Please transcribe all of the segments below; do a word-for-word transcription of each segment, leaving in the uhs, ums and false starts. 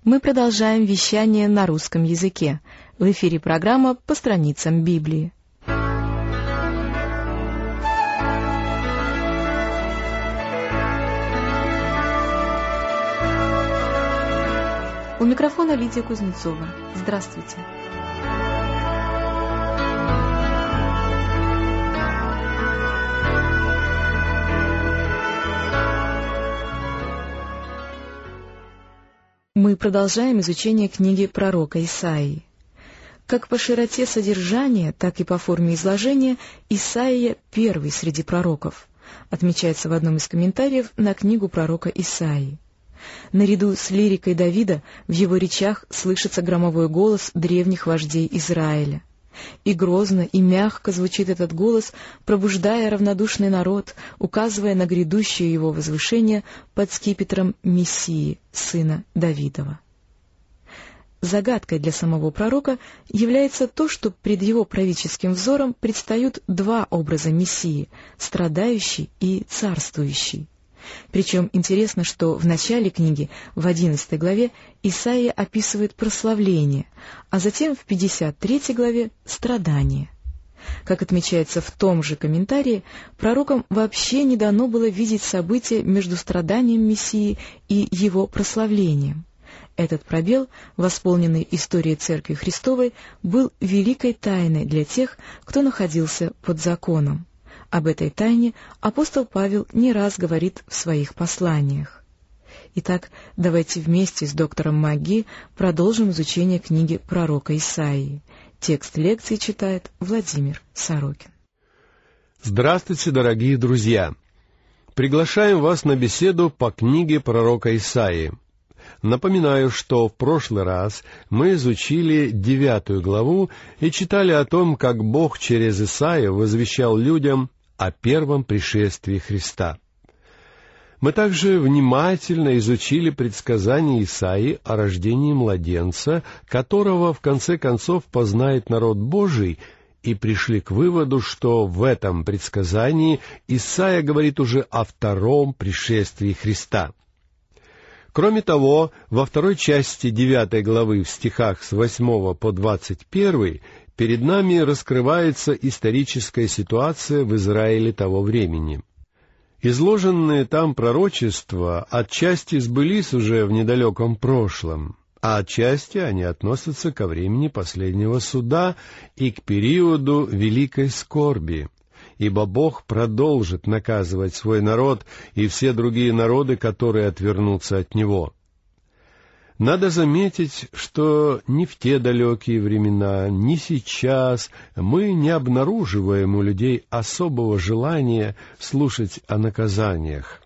Мы продолжаем вещание на русском языке. В эфире программа «По страницам Библии». У микрофона Лидия Кузнецова. Здравствуйте. Мы продолжаем изучение книги пророка Исаии. Как по широте содержания, так и по форме изложения Исаия первый среди пророков, отмечается в одном из комментариев на книгу пророка Исаии. Наряду с лирикой Давида в его речах слышится громовой голос древних вождей Израиля. И грозно, и мягко звучит этот голос, пробуждая равнодушный народ, указывая на грядущее его возвышение под скипетром Мессии, сына Давидова. Загадкой для самого пророка является то, что пред его правительским взором предстают два образа Мессии — страдающий и царствующий. Причем интересно, что в начале книги, в одиннадцатой главе, Исаия описывает прославление, а затем в пятьдесят третьей главе — страдание. Как отмечается в том же комментарии, пророкам вообще не дано было видеть события между страданием Мессии и его прославлением. Этот пробел, восполненный историей Церкви Христовой, был великой тайной для тех, кто находился под законом. Об этой тайне апостол Павел не раз говорит в своих посланиях. Итак, давайте вместе с доктором Маги продолжим изучение книги пророка Исаии. Текст лекции читает Владимир Сорокин. Здравствуйте, дорогие друзья! Приглашаем вас на беседу по книге пророка Исаии. Напоминаю, что в прошлый раз мы изучили девятую главу и читали о том, как Бог через Исаию возвещал людям о первом пришествии Христа. Мы также внимательно изучили предсказание Исаии о рождении младенца, которого в конце концов познает народ Божий, и пришли к выводу, что в этом предсказании Исаия говорит уже о втором пришествии Христа. Кроме того, во второй части девятой главы в стихах с восьмого по двадцать первый перед нами раскрывается историческая ситуация в Израиле того времени. Изложенные там пророчества отчасти сбылись уже в недалеком прошлом, а отчасти они относятся ко времени последнего суда и к периоду великой скорби, ибо Бог продолжит наказывать свой народ и все другие народы, которые отвернутся от Него. Надо заметить, что ни в те далекие времена, ни сейчас мы не обнаруживаем у людей особого желания слушать о наказаниях.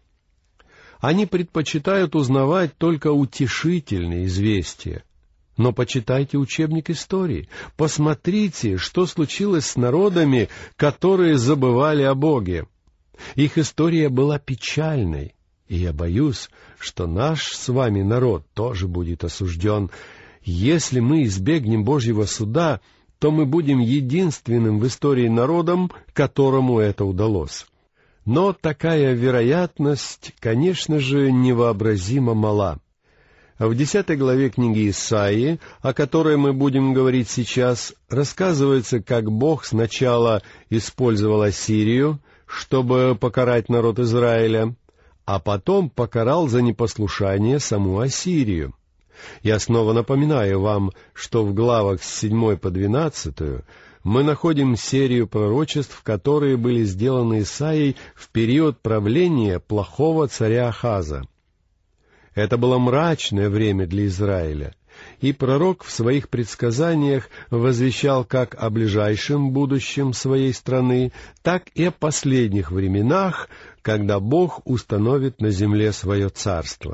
Они предпочитают узнавать только утешительные известия. Но почитайте учебник истории, посмотрите, что случилось с народами, которые забывали о Боге. Их история была печальной. И я боюсь, что наш с вами народ тоже будет осужден. Если мы избегнем Божьего суда, то мы будем единственным в истории народом, которому это удалось. Но такая вероятность, конечно же, невообразимо мала. В десятой главе книги Исаии, о которой мы будем говорить сейчас, рассказывается, как Бог сначала использовал Ассирию, чтобы покарать народ Израиля, а потом покарал за непослушание саму Ассирию. Я снова напоминаю вам, что в главах с седьмой по двенадцатую мы находим серию пророчеств, которые были сделаны Исаией в период правления плохого царя Ахаза. Это было мрачное время для Израиля, и пророк в своих предсказаниях возвещал как о ближайшем будущем своей страны, так и о последних временах, когда Бог установит на земле свое царство.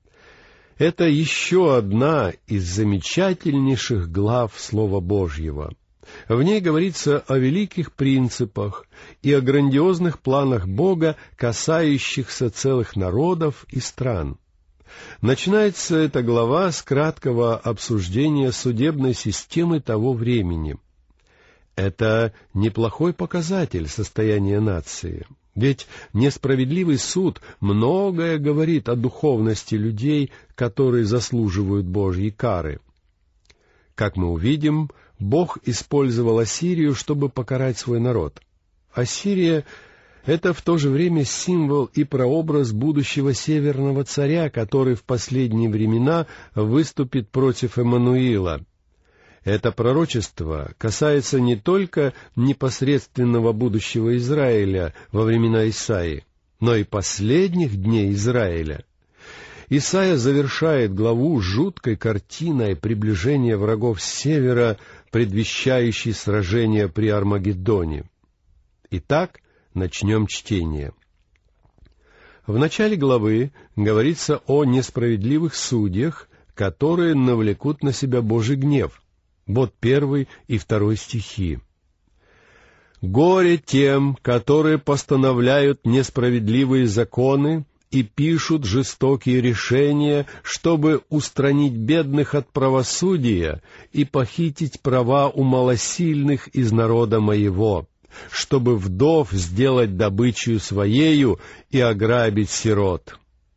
Это еще одна из замечательнейших глав Слова Божьего. В ней говорится о великих принципах и о грандиозных планах Бога, касающихся целых народов и стран. Начинается эта глава с краткого обсуждения судебной системы того времени. Это неплохой показатель состояния нации. Ведь несправедливый суд многое говорит о духовности людей, которые заслуживают Божьей кары. Как мы увидим, Бог использовал Ассирию, чтобы покарать свой народ. Ассирия — это в то же время символ и прообраз будущего северного царя, который в последние времена выступит против Эммануила. Это пророчество касается не только непосредственного будущего Израиля во времена Исаии, но и последних дней Израиля. Исайя завершает главу жуткой картиной приближения врагов с севера, предвещающей сражение при Армагеддоне. Итак, начнем чтение. В начале главы говорится о несправедливых судьях, которые навлекут на себя Божий гнев. Вот первый и второй стихи. «Горе тем, которые постановляют несправедливые законы и пишут жестокие решения, чтобы устранить бедных от правосудия и похитить права у малосильных из народа моего, чтобы вдов сделать добычей своею и ограбить сирот.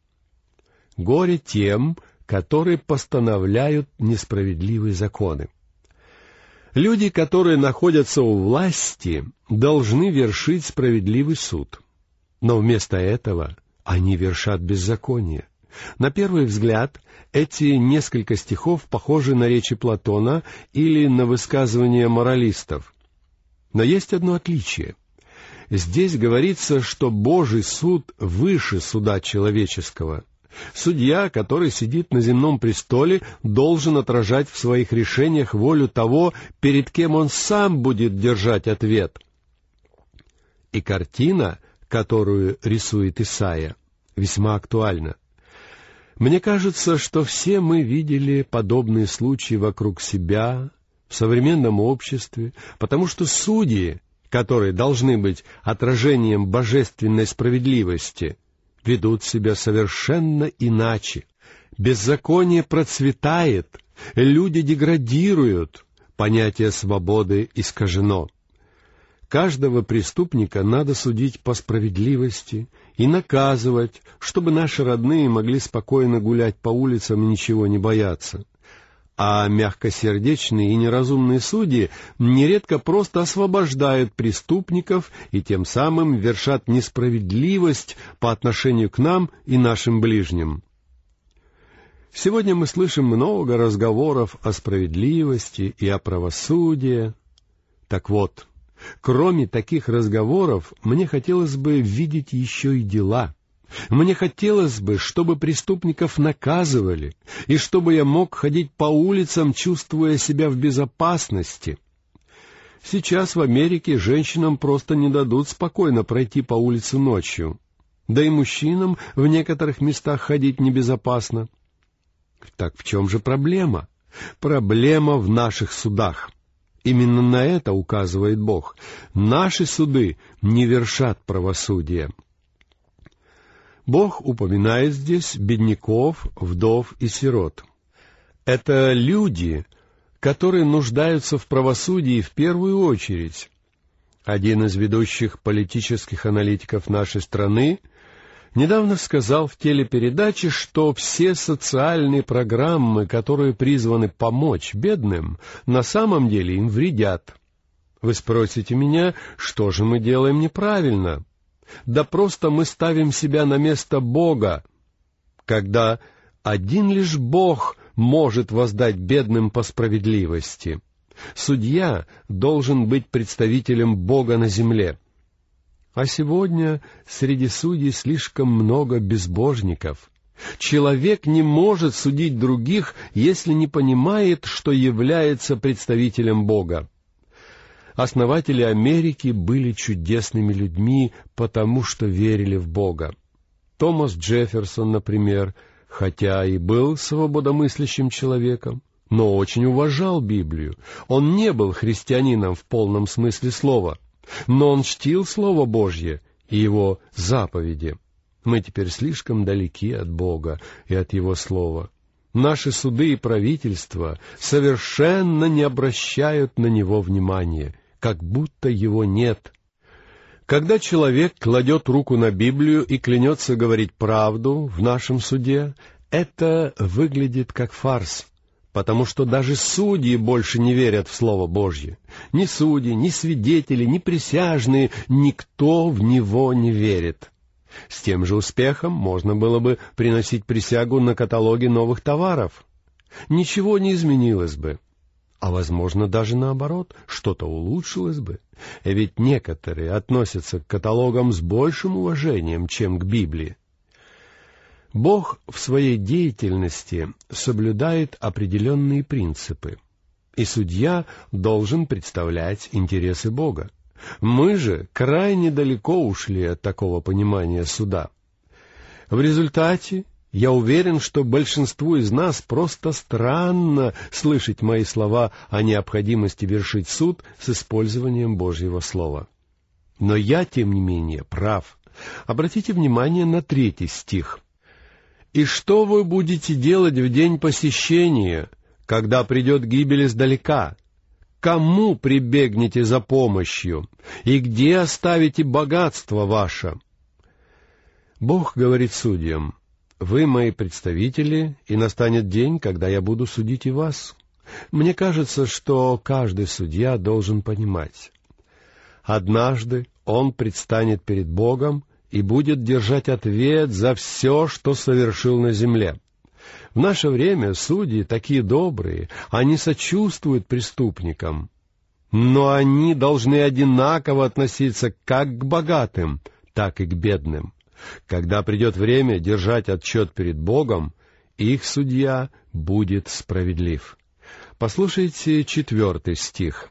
Горе тем, которые постановляют несправедливые законы». Люди, которые находятся у власти, должны вершить справедливый суд. Но вместо этого они вершат беззаконие. На первый взгляд, эти несколько стихов похожи на речи Платона или на высказывания моралистов. Но есть одно отличие. Здесь говорится, что Божий суд выше суда человеческого. Судья, который сидит на земном престоле, должен отражать в своих решениях волю того, перед кем он сам будет держать ответ. И картина, которую рисует Исайя, весьма актуальна. Мне кажется, что все мы видели подобные случаи вокруг себя, в современном обществе, потому что судьи, которые должны быть отражением божественной справедливости, ведут себя совершенно иначе. Беззаконие процветает, люди деградируют, понятие свободы искажено. Каждого преступника надо судить по справедливости и наказывать, чтобы наши родные могли спокойно гулять по улицам и ничего не бояться. А мягкосердечные и неразумные судьи нередко просто освобождают преступников и тем самым вершат несправедливость по отношению к нам и нашим ближним. Сегодня мы слышим много разговоров о справедливости и о правосудии. Так вот, кроме таких разговоров, мне хотелось бы видеть еще и дела. Мне хотелось бы, чтобы преступников наказывали, и чтобы я мог ходить по улицам, чувствуя себя в безопасности. Сейчас в Америке женщинам просто не дадут спокойно пройти по улице ночью. Да и мужчинам в некоторых местах ходить небезопасно. Так в чем же проблема? Проблема в наших судах. Именно на это указывает Бог. Наши суды не вершат правосудие. Бог упоминает здесь бедняков, вдов и сирот. Это люди, которые нуждаются в правосудии в первую очередь. Один из ведущих политических аналитиков нашей страны недавно сказал в телепередаче, что все социальные программы, которые призваны помочь бедным, на самом деле им вредят. Вы спросите меня, что же мы делаем неправильно? Да просто мы ставим себя на место Бога, когда один лишь Бог может воздать бедным по справедливости. Судья должен быть представителем Бога на земле. А сегодня среди судей слишком много безбожников. Человек не может судить других, если не понимает, что является представителем Бога. Основатели Америки были чудесными людьми, потому что верили в Бога. Томас Джефферсон, например, хотя и был свободомыслящим человеком, но очень уважал Библию. Он не был христианином в полном смысле слова, но он чтил Слово Божье и Его заповеди. Мы теперь слишком далеки от Бога и от Его Слова. Наши суды и правительства совершенно не обращают на Него внимания, как будто Его нет. Когда человек кладет руку на Библию и клянется говорить правду в нашем суде, это выглядит как фарс, потому что даже судьи больше не верят в Слово Божье. Ни судьи, ни свидетели, ни присяжные, никто в него не верит. С тем же успехом можно было бы приносить присягу на каталоге новых товаров. Ничего не изменилось бы. А, возможно, даже наоборот, что-то улучшилось бы. Ведь некоторые относятся к каталогам с большим уважением, чем к Библии. Бог в своей деятельности соблюдает определенные принципы, и судья должен представлять интересы Бога. Мы же крайне далеко ушли от такого понимания суда. В результате я уверен, что большинству из нас просто странно слышать мои слова о необходимости вершить суд с использованием Божьего Слова. Но я, тем не менее, прав. Обратите внимание на третий стих. «И что вы будете делать в день посещения, когда придет гибель издалека? Кому прибегнете за помощью? И где оставите богатство ваше?» Бог говорит судьям: «Вы мои представители, и настанет день, когда я буду судить и вас». Мне кажется, что каждый судья должен понимать: однажды он предстанет перед Богом и будет держать ответ за все, что совершил на земле. В наше время судьи такие добрые, они сочувствуют преступникам, но они должны одинаково относиться как к богатым, так и к бедным. Когда придет время держать отчет перед Богом, их судья будет справедлив. Послушайте четвертый стих.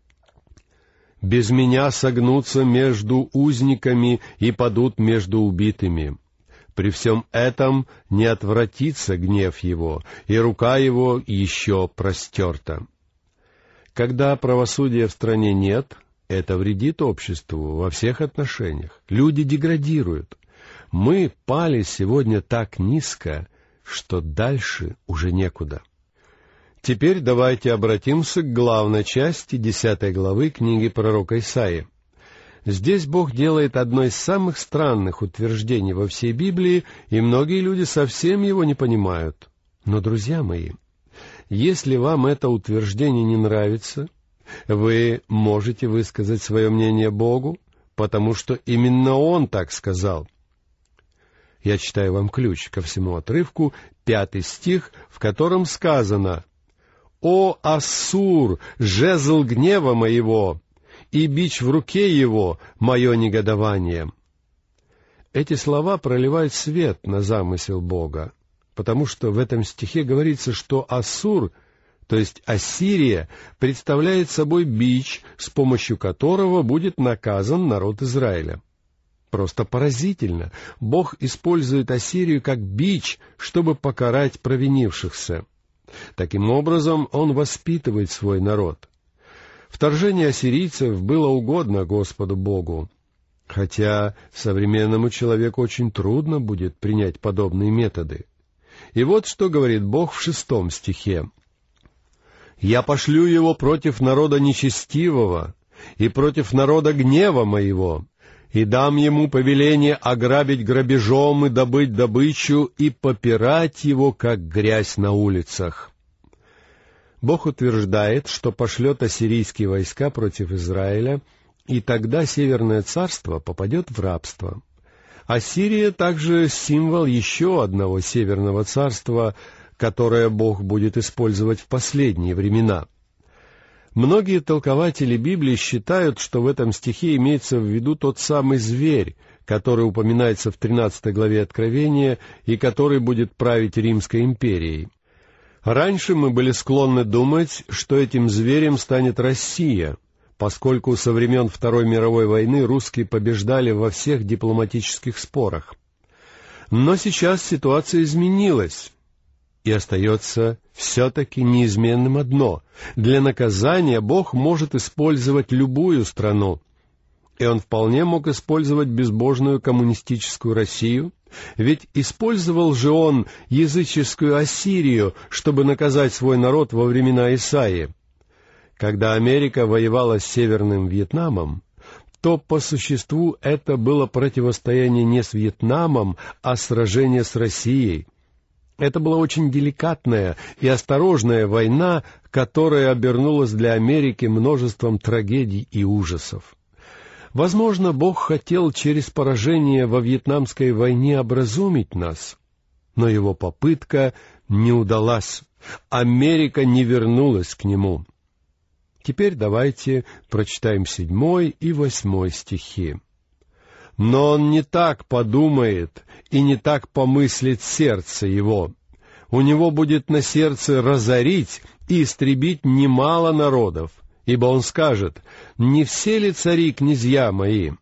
«Без меня согнутся между узниками и падут между убитыми. При всем этом не отвратится гнев его, и рука его еще простерта». Когда правосудия в стране нет, это вредит обществу во всех отношениях. Люди деградируют. Мы пали сегодня так низко, что дальше уже некуда. Теперь давайте обратимся к главной части десятой главы книги пророка Исаии. Здесь Бог делает одно из самых странных утверждений во всей Библии, и многие люди совсем его не понимают. Но, друзья мои, если вам это утверждение не нравится, вы можете высказать свое мнение Богу, потому что именно Он так сказал. Я читаю вам ключ ко всему отрывку, пятый стих, в котором сказано: «О, Ассур, жезл гнева моего, и бич в руке его, мое негодование». Эти слова проливают свет на замысел Бога, потому что в этом стихе говорится, что Ассур, то есть Ассирия, представляет собой бич, с помощью которого будет наказан народ Израиля. Просто поразительно. Бог использует Ассирию как бич, чтобы покарать провинившихся. Таким образом, Он воспитывает свой народ. Вторжение ассирийцев было угодно Господу Богу, хотя современному человеку очень трудно будет принять подобные методы. И вот что говорит Бог в шестом стихе. «Я пошлю его против народа нечестивого и против народа гнева моего, и дам ему повеление ограбить грабежом и добыть добычу, и попирать его, как грязь на улицах». Бог утверждает, что пошлет ассирийские войска против Израиля, и тогда Северное царство попадет в рабство. Ассирия также символ еще одного Северного царства, которое Бог будет использовать в последние времена. Многие толкователи Библии считают, что в этом стихе имеется в виду тот самый зверь, который упоминается в тринадцатой главе Откровения и который будет править Римской империей. Раньше мы были склонны думать, что этим зверем станет Россия, поскольку со времен Второй мировой войны русские побеждали во всех дипломатических спорах. Но сейчас ситуация изменилась, и остается все-таки неизменным одно: для наказания Бог может использовать любую страну. И Он вполне мог использовать безбожную коммунистическую Россию, ведь использовал же Он языческую Ассирию, чтобы наказать свой народ во времена Исаии. Когда Америка воевала с Северным Вьетнамом, то по существу это было противостояние не с Вьетнамом, а сражение с Россией. Это была очень деликатная и осторожная война, которая обернулась для Америки множеством трагедий и ужасов. Возможно, Бог хотел через поражение во Вьетнамской войне образумить нас, но его попытка не удалась. Америка не вернулась к нему. Теперь давайте прочитаем седьмой и восьмой стихи. «Но он не так подумает и не так помыслит сердце его. У него будет на сердце разорить и истребить немало народов, ибо он скажет: не все ли цари князья мои?»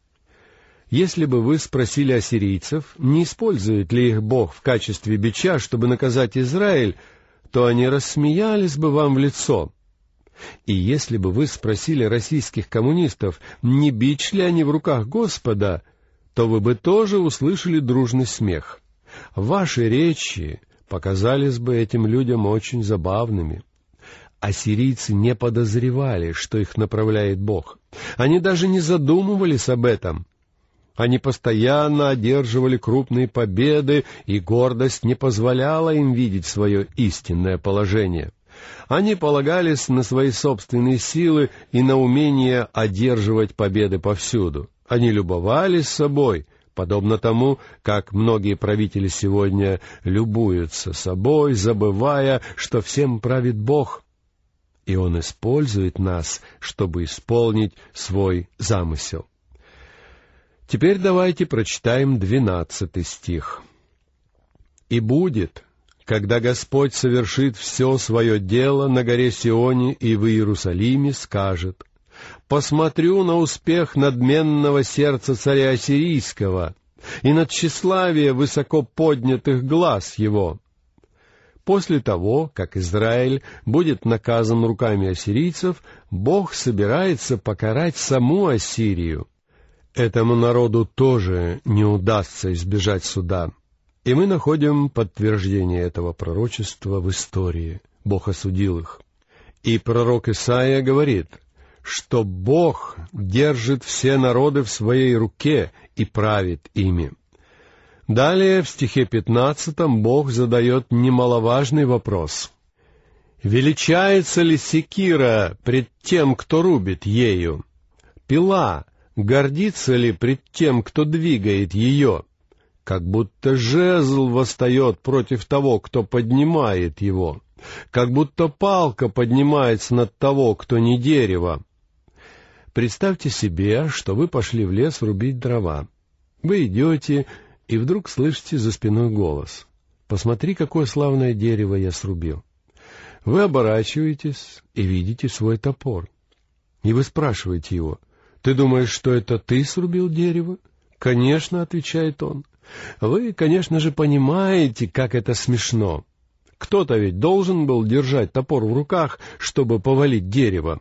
Если бы вы спросили ассирийцев, не использует ли их Бог в качестве бича, чтобы наказать Израиль, то они рассмеялись бы вам в лицо. И если бы вы спросили российских коммунистов, не бич ли они в руках Господа, то вы бы тоже услышали дружный смех. Ваши речи показались бы этим людям очень забавными. Ассирийцы не подозревали, что их направляет Бог. Они даже не задумывались об этом. Они постоянно одерживали крупные победы, и гордость не позволяла им видеть свое истинное положение. Они полагались на свои собственные силы и на умение одерживать победы повсюду. Они любовались собой, подобно тому, как многие правители сегодня любуются собой, забывая, что всем правит Бог. И Он использует нас, чтобы исполнить свой замысел. Теперь давайте прочитаем двенадцатый стих. «И будет, когда Господь совершит все свое дело на горе Сионе и в Иерусалиме, скажет: посмотрю на успех надменного сердца царя Ассирийского и на тщеславие высоко поднятых глаз его». После того, как Израиль будет наказан руками ассирийцев, Бог собирается покарать саму Ассирию. Этому народу тоже не удастся избежать суда. И мы находим подтверждение этого пророчества в истории. Бог осудил их. И пророк Исаия говорит, что Бог держит все народы в своей руке и правит ими. Далее в стихе пятнадцатом Бог задает немаловажный вопрос. «Величается ли секира пред тем, кто рубит ею? Пила гордится ли пред тем, кто двигает ее? Как будто жезл восстает против того, кто поднимает его, как будто палка поднимается над того, кто не дерево». Представьте себе, что вы пошли в лес рубить дрова. Вы идете, и вдруг слышите за спиной голос: «Посмотри, какое славное дерево я срубил». Вы оборачиваетесь и видите свой топор. И вы спрашиваете его: «Ты думаешь, что это ты срубил дерево?» «Конечно», — отвечает он. Вы, конечно же, понимаете, как это смешно. Кто-то ведь должен был держать топор в руках, чтобы повалить дерево.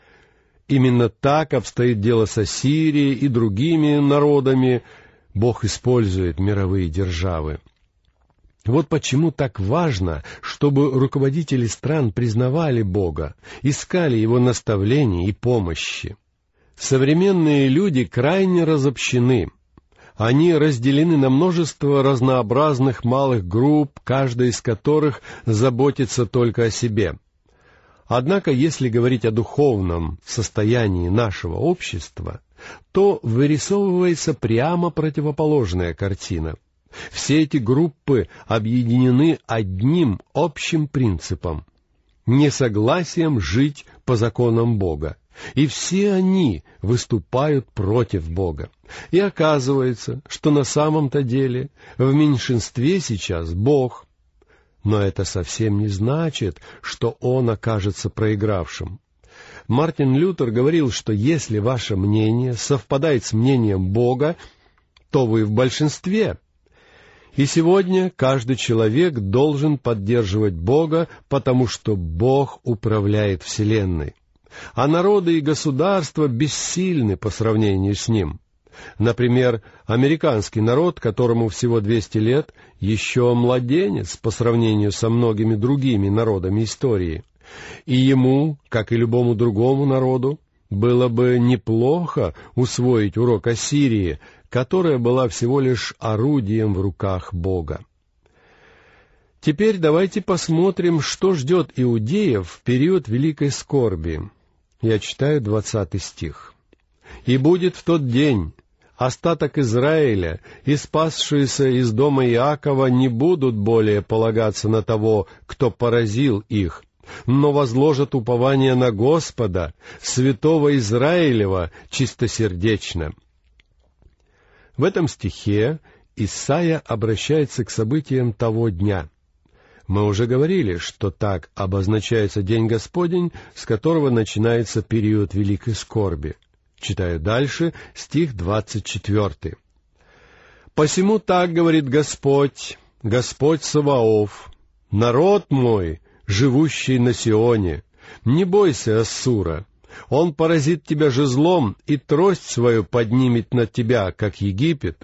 Именно так обстоит дело с Ассирией и другими народами. Бог использует мировые державы. Вот почему так важно, чтобы руководители стран признавали Бога, искали Его наставления и помощи. Современные люди крайне разобщены. Они разделены на множество разнообразных малых групп, каждая из которых заботится только о себе. Однако, если говорить о духовном состоянии нашего общества, то вырисовывается прямо противоположная картина. Все эти группы объединены одним общим принципом — несогласием жить по законам Бога. И все они выступают против Бога. И оказывается, что на самом-то деле в меньшинстве сейчас Бог. Но это совсем не значит, что Он окажется проигравшим. Мартин Лютер говорил, что если ваше мнение совпадает с мнением Бога, то вы в большинстве. И сегодня каждый человек должен поддерживать Бога, потому что Бог управляет Вселенной. А народы и государства бессильны по сравнению с Ним. Например, американский народ, которому всего двести лет, еще младенец по сравнению со многими другими народами истории. И ему, как и любому другому народу, Было бы неплохо усвоить урок Ассирии, которая была всего лишь орудием в руках Бога. Теперь давайте посмотрим, что ждет иудеев в период великой скорби. Я читаю двадцатый стих. «И будет в тот день остаток Израиля и спасшиеся из дома Иакова не будут более полагаться на того, кто поразил их, но возложат упование на Господа, святого Израилева, чистосердечно». В этом стихе Исайя обращается к событиям того дня. Мы уже говорили, что так обозначается День Господень, с которого начинается период великой скорби. Читаю дальше, стих двадцать четвертый. «Посему так говорит Господь, Господь Саваоф, народ мой, живущий на Сионе, не бойся Ассура, он поразит тебя жезлом и трость свою поднимет над тебя, как Египет».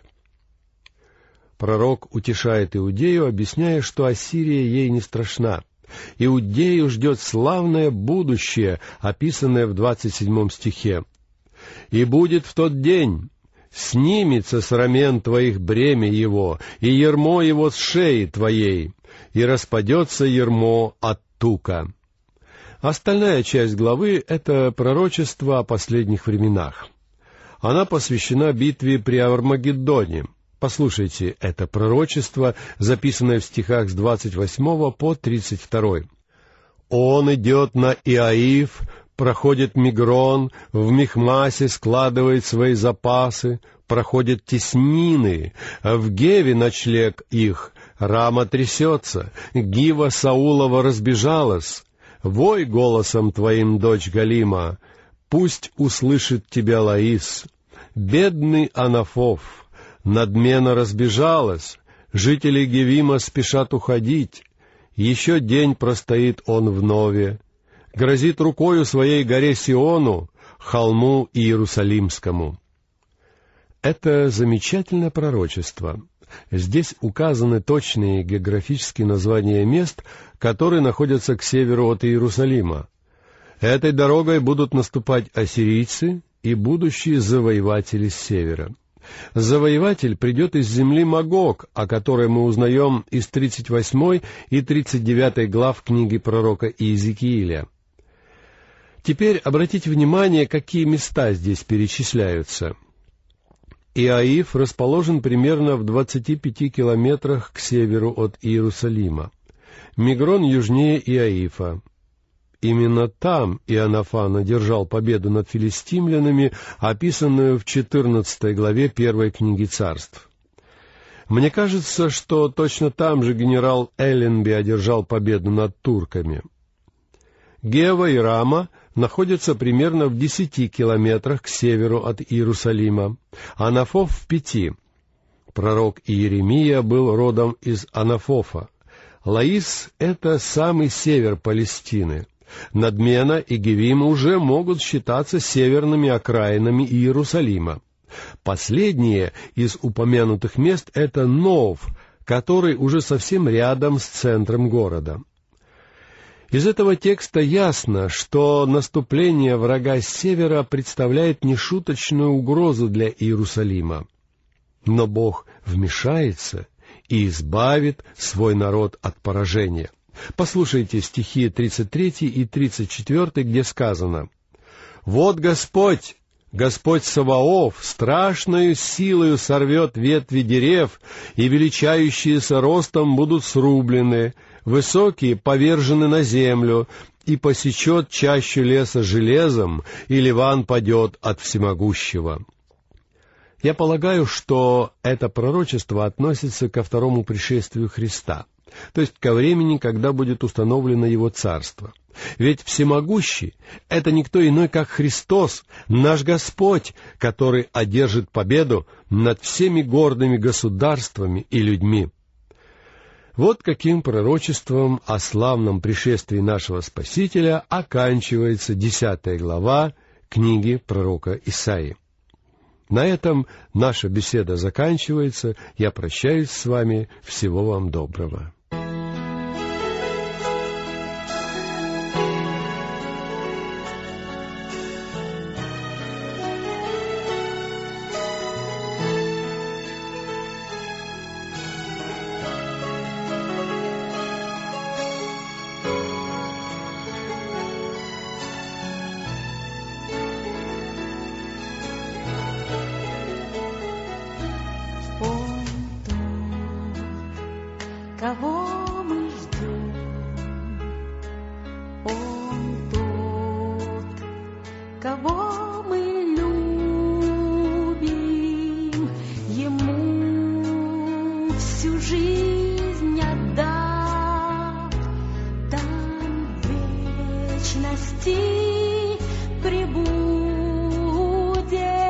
Пророк утешает Иудею, объясняя, что Ассирия ей не страшна. Иудею ждет славное будущее, описанное в двадцать седьмом стихе. «И будет в тот день, снимется с рамен твоих бремя его, и ярмо его с шеи твоей, и распадется ярмо от тука». Остальная часть главы — это пророчество о последних временах. Она посвящена битве при Армагеддоне. Послушайте это пророчество, записанное в стихах с двадцать восьмого по тридцать второй. «Он идет на Иаив, проходит Мигрон, в Михмасе складывает свои запасы, проходит теснины, в Геве ночлег их, Рама трясется, Гива Саулова разбежалась. Вой голосом твоим, дочь Галима, пусть услышит тебя Лаис. Бедный Анафов, надмена разбежалась, жители Гевима спешат уходить. Еще день простоит он в Нове, грозит рукою своей горе Сиону, холму Иерусалимскому». Это замечательное пророчество. Здесь указаны точные географические названия мест, которые находятся к северу от Иерусалима. Этой дорогой будут наступать ассирийцы и будущие завоеватели с севера. Завоеватель придет из земли Магог, о которой мы узнаем из тридцать восьмой и тридцать девятой глав книги пророка Иезекииля. Теперь обратите внимание, какие места здесь перечисляются. Иаив расположен примерно в двадцати пяти километрах к северу от Иерусалима. Мигрон южнее Иаифа. Именно там Иоаннафан одержал победу над филистимлянами, описанную в четырнадцатой главе первой книги Царств. Мне кажется, что точно там же генерал Элленби одержал победу над турками. Гева и Рама находятся примерно в десяти километрах к северу от Иерусалима, Анафоф в пяти. Пророк Иеремия был родом из Анафофа. Лаис — это самый север Палестины. Надмена и Гевим уже могут считаться северными окраинами Иерусалима. Последнее из упомянутых мест — это Нов, который уже совсем рядом с центром города. Из этого текста ясно, что наступление врага с севера представляет нешуточную угрозу для Иерусалима. Но Бог вмешается и избавит свой народ от поражения. Послушайте стихи тридцать третий и тридцать четвертый, где сказано: «Вот Господь, Господь Саваоф, страшною силою сорвет ветви дерев, и величающиеся ростом будут срублены, высокие повержены на землю, и посечет чащу леса железом, и Ливан падет от всемогущего». Я полагаю, что это пророчество относится ко второму пришествию Христа, то есть ко времени, когда будет установлено Его Царство. Ведь всемогущий — это никто иной, как Христос, наш Господь, который одержит победу над всеми гордыми государствами и людьми. Вот каким пророчеством о славном пришествии нашего Спасителя оканчивается десятая глава книги пророка Исаии. На этом наша беседа заканчивается. Я прощаюсь с вами. Всего вам доброго. кого мы любим, Ему всю жизнь отдав, там в вечности пребудем,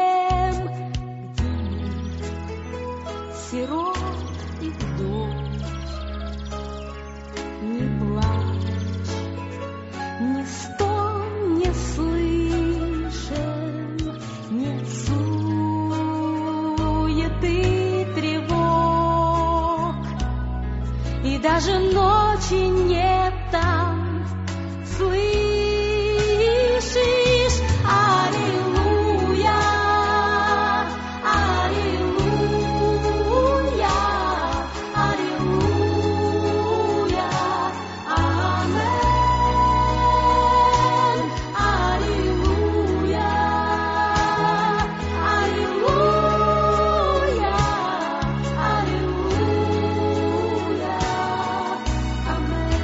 где сирот и вдовь, не плачь, не стон, не слышен, нет суеты, тревог, и даже ночи нет там, слышишь? Аллилуйя, аллилуйя, аллилуйя, амен. Аллилуйя, аллилуйя, аллилуйя, амен.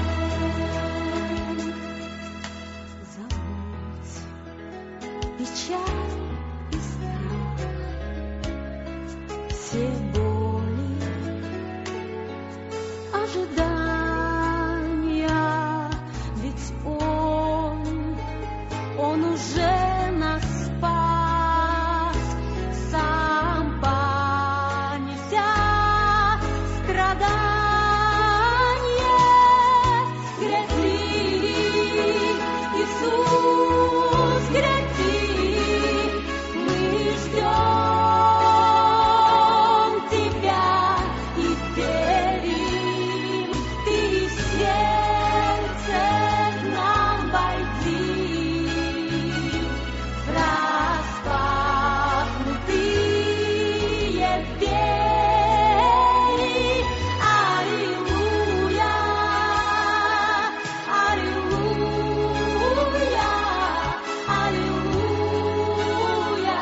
Забудь печаль и страх, все боли, ожидания, ведь Он, Он уже нас спас, сам понеся страдания. Гряди, Иисус, гряди, мы ждем Тебя и верим, Ты в сердце к нам войди, в распахнутые двери. Аллилуйя, аллилуйя, аллилуйя,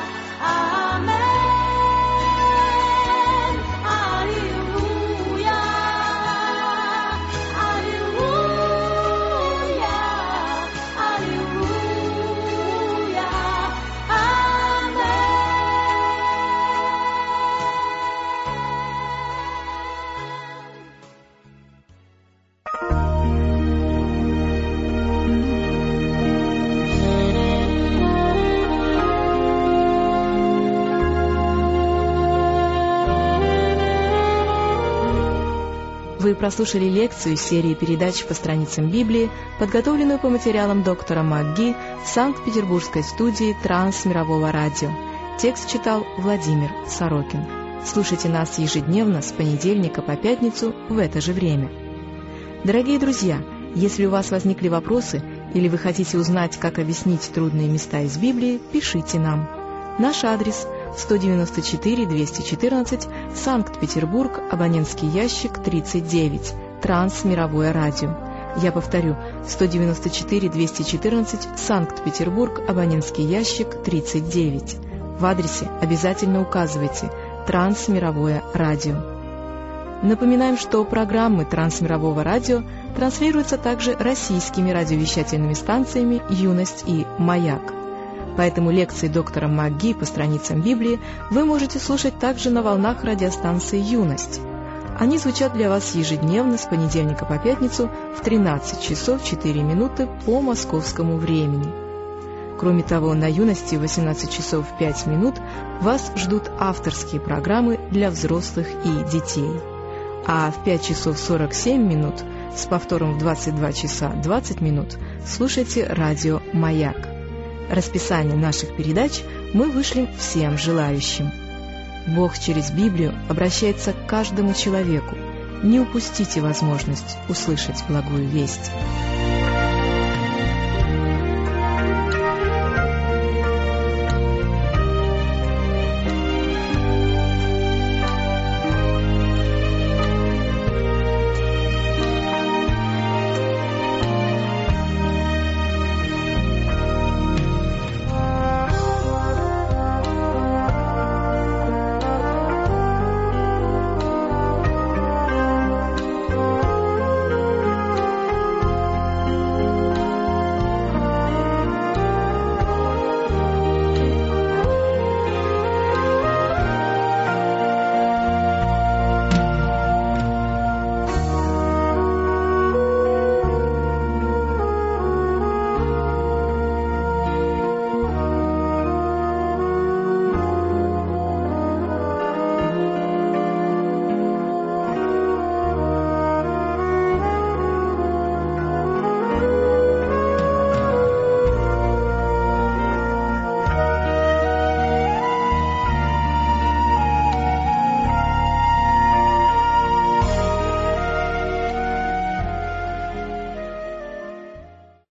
амен. Аллилуйя, аллилуйя, аллилуйя, амен. Вы прослушали лекцию из серии передач по страницам Библии, подготовленную по материалам доктора МакГи в Санкт-Петербургской студии Трансмирового радио. Текст читал Владимир Сорокин. Слушайте нас ежедневно с понедельника по пятницу в это же время. Дорогие друзья, если у вас возникли вопросы или вы хотите узнать, как объяснить трудные места из Библии, пишите нам. Наш адрес – сто девяносто четыре двести четырнадцать, Санкт-Петербург, абонентский ящик тридцать девять, Трансмировое радио. Я повторю, сто девяносто четыре двести четырнадцать, Санкт-Петербург, абонентский ящик тридцать девять. В адресе обязательно указывайте «Трансмировое радио». Напоминаем, что программы Трансмирового радио транслируются также российскими радиовещательными станциями «Юность» и «Маяк». Поэтому лекции доктора МакГи по страницам Библии вы можете слушать также на волнах радиостанции «Юность». Они звучат для вас ежедневно с понедельника по пятницу в тринадцать часов четыре минуты по московскому времени. Кроме того, на «Юности» в восемнадцать часов пять минут вас ждут авторские программы для взрослых и детей. А в пять часов сорок семь минут с повтором в двадцать два часа двадцать минут слушайте радио «Маяк». Расписание наших передач мы вышлем всем желающим. Бог через Библию обращается к каждому человеку. Не упустите возможность услышать благую весть.